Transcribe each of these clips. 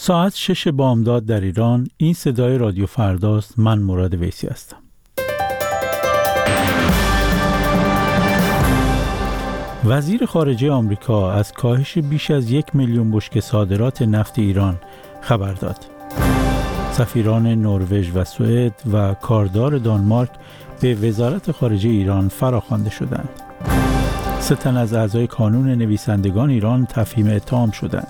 ساعت 6 بامداد در ایران. این صدای رادیو فرداست. من مراد ویسی هستم. وزیر خارجه آمریکا از کاهش بیش از 1 میلیون بشکه صادرات نفت ایران خبر داد. سفیران نروژ و سوئد و کاردار دانمارک به وزارت خارجه ایران فراخوانده شدند. 3 تن از اعضای کانون نویسندگان ایران تفهیم اتهام شدند.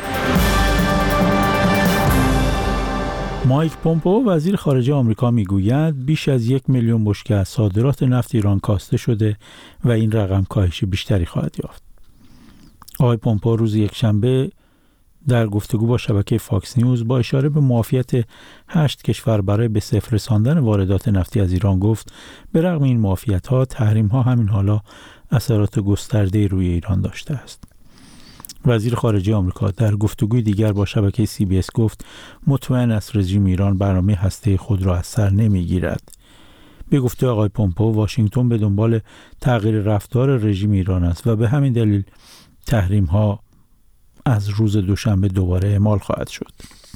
مایک پومپئو وزیر خارجه آمریکا میگوید بیش از 1 میلیون بشکه از صادرات نفت ایران کاسته شده و این رقم کاهش بیشتری خواهد یافت. آقای پومپئو روز یکشنبه در گفتگو با شبکه فاکس نیوز با اشاره به معافیت 8 کشور برای به صفر رساندن واردات نفتی از ایران گفت به رغم این معافیت‌ها تحریم‌ها همین حالا اثرات گسترده روی ایران داشته است. وزیر خارجه آمریکا در گفتگوی دیگر با شبکه CBS گفت مطمئن است رژیم ایران برنامه هسته خود را از سر نمیگیرد. به گفته آقای پومپئو واشنگتن به دنبال تغییر رفتار رژیم ایران است و به همین دلیل تحریم‌ها از روز دوشنبه دوباره اعمال خواهد شد.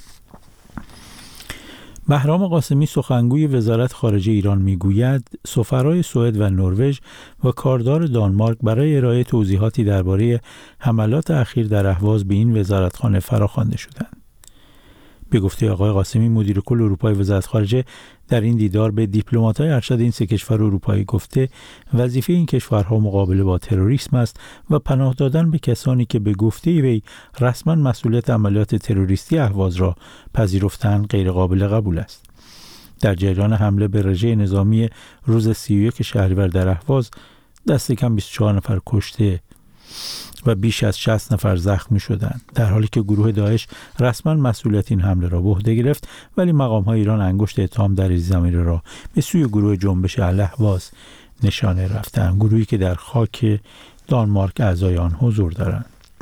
بهرام قاسمی سخنگوی وزارت خارجه ایران میگوید سفرای سوئد و نروژ و کاردار دانمارک برای ارائه توضیحاتی درباره حملات اخیر در اهواز به این وزارتخانه فراخوانده شدند. به گفته آقای قاسمی مدیر کل اروپای وزارت خارجه در این دیدار به دیپلمات‌های ارشد این 3 کشور اروپایی گفته وظیفه این کشورها مقابله با تروریسم است و پناه دادن به کسانی که به گفته وی رسما مسئولیت عملیات تروریستی اهواز را پذیرفتند غیر قابل قبول است. در جریان حمله به رژه نظامی روز 31 شهریور در اهواز دست کم 24 نفر کشته و بیش از 60 نفر زخمی شدند، در حالی که گروه داعش رسما مسئولیت این حمله را به عهده گرفت، ولی مقام‌های ایران انگشت اتهام در این زمینه را به سوی گروه جنبش الاهواز نشانه رفتند، گروهی که در خاک دانمارک اعضای آن حضور دارند.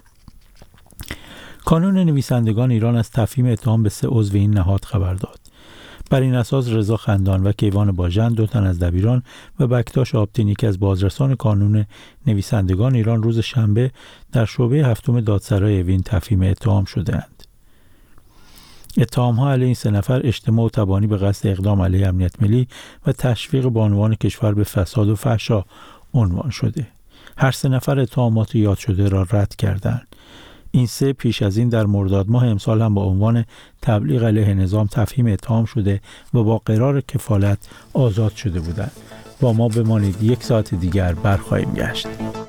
کانون نویسندگان ایران از تفهیم اتهام به 3 عضو این نهاد خبر داد. بر این اساس رضا خندان و کیوان باژن 2 تن از دبیران و بکتاش آبتین یکی از بازرسان کانون نویسندگان ایران روز شنبه در شعبه 7 دادسرای اوین تفهیم اتهام شدند. اتهام‌ها علیه این 3 نفر اجتماع و تبانی به قصد اقدام علیه امنیت ملی و تشویق بانوان کشور به فساد و فحشا عنوان شده. هر 3 نفر اتهامات یاد شده را رد کردند. این 3 پیش از این در مرداد ماه امسال هم با عنوان تبلیغ علیه نظام تفهیم اتهام شده و با قرار کفالت آزاد شده بودند. با ما بمانید، 1 ساعت دیگر برخواهیم گشت.